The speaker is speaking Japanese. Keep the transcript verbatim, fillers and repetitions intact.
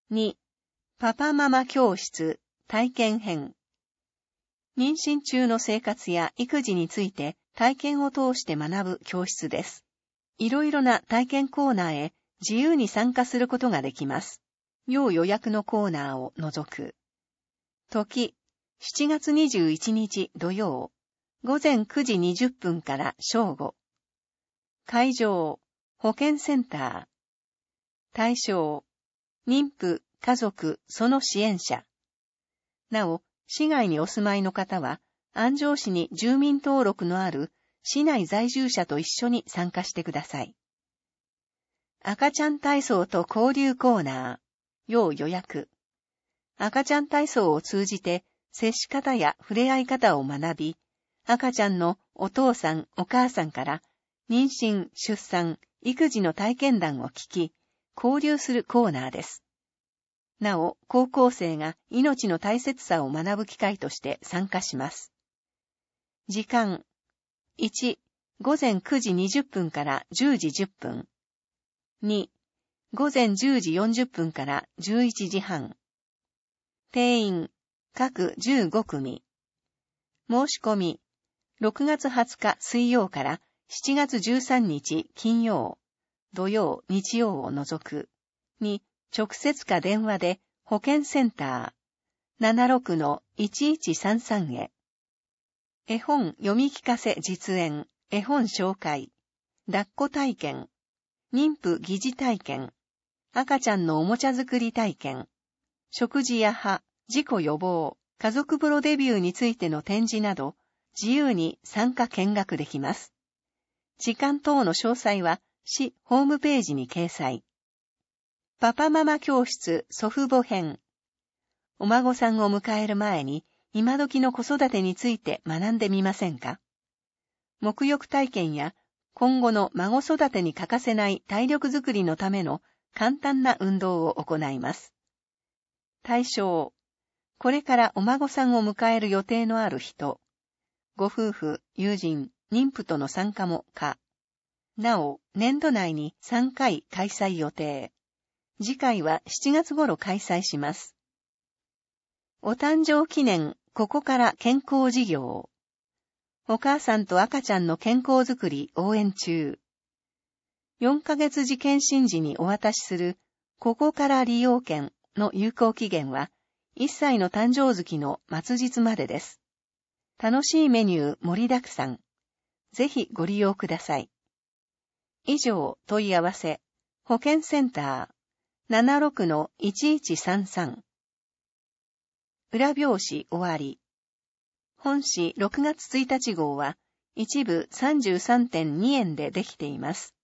に、パパママ教室体験編。妊娠中の生活や育児について体験を通して学ぶ教室です。いろいろな体験コーナーへ自由に参加することができます。要予約のコーナーを除く。時、しちがつにじゅういちにち土曜、ごぜんくじにじゅっぷんから正午。会場、保健センター。対象、妊婦、家族、その支援者。なお、市外にお住まいの方は、安城市に住民登録のある市内在住者と一緒に参加してください。赤ちゃん体操と交流コーナー、要予約。赤ちゃん体操を通じて、接し方や触れ合い方を学び、赤ちゃんのお父さん、お母さんから妊娠、出産、育児の体験談を聞き、交流するコーナーです。なお、高校生が命の大切さを学ぶ機会として参加します。時間、いち、ごぜんくじにじゅっぷんからじゅうじじゅっぷん。に、ごぜんじゅうじよんじゅっぷんからじゅういちじはん。定員、各じゅうごくみ。申し込み、ろくがつはつか水曜からしちがつじゅうさんにち金曜、土曜、日曜を除く。に、直接か電話で保健センター ななろくのいちいちさんさん へ。絵本読み聞かせ実演、絵本紹介、抱っこ体験、妊婦疑似体験、赤ちゃんのおもちゃ作り体験、食事や歯、事故予防、家族風呂デビューについての展示など、自由に参加見学できます。時間等の詳細は市ホームページに掲載。パパママ教室祖父母編。お孫さんを迎える前に、今時の子育てについて学んでみませんか？沐浴体験や、今後の孫育てに欠かせない体力づくりのための簡単な運動を行います。対象、これからお孫さんを迎える予定のある人、ご夫婦、友人、妊婦との参加も可。なお、年度内にさんかい開催予定。次回はしちがつ頃開催します。お誕生記念、ここから健康事業。お母さんと赤ちゃんの健康づくり応援中。よんかげつ時検診時にお渡しする、ここから利用券の有効期限は、いっさいの誕生月の末日までです。楽しいメニュー盛りだくさん。ぜひご利用ください。以上、問い合わせ、保健センター、ななろくのいちいちさんさん。裏表紙終わり。本誌ろくがつついたち号は一部 さんじゅうさんてんにえんでできています。